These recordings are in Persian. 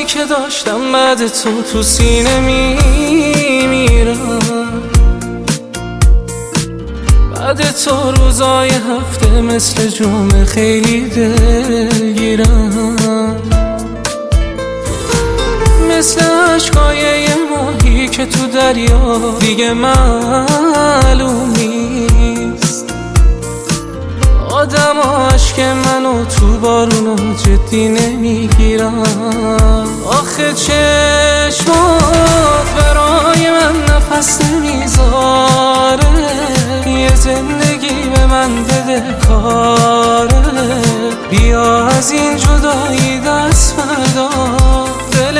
روزایی که داشتم بعد تو سینه میمیرم، بعد تو روزای هفته مثل جمعه خیلی دلگیرم، مثل عشقای یه ماهی که تو دریا دیگه معلوم نیست. آدم عشق منو تو بارونو جدی نمیگیرم. آخه چشمات برای من نفس نمیذاره، یه زندگی به من بده کاره. بیا از این جدایی دست بردار، دل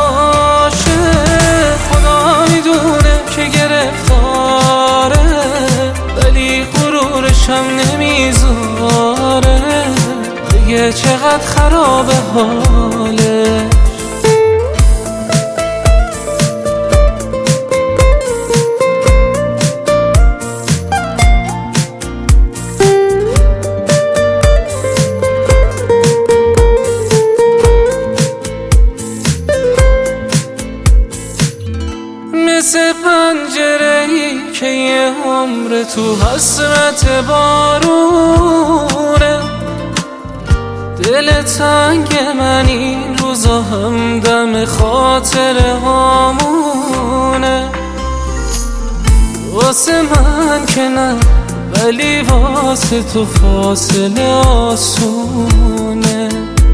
عاشق خدا میدونه که گرفتاره، ولی غرورشم نمیذاره. دیگه چقدر خرابه حاله. مثل پنجره‌ای که یه عمر تو حسرت بارونه، دل تنگ من این روزا همدم خاطره هامونه. واسه من که نه، ولی واسه تو فاصله آسونه.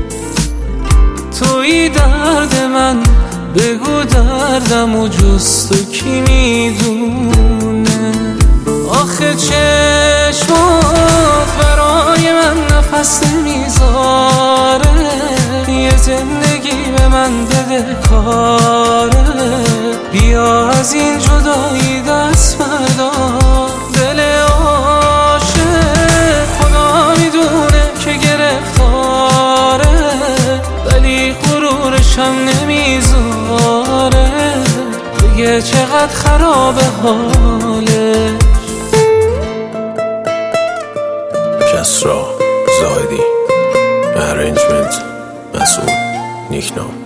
توی درد من بگو دردم و جز تو کی میدونه. آخه چشمات برای من نفس نمیذاره، یه زندگی به من بده کاره. بیا از این جدایی دست بردار، دل عاشق خدا میدونه که گرفتاره، ولی غرورشم نمیذاره. دیگه چقدر خرابه حاله. کسرا زاهدی، ارنجمنت مسعود نیکنام.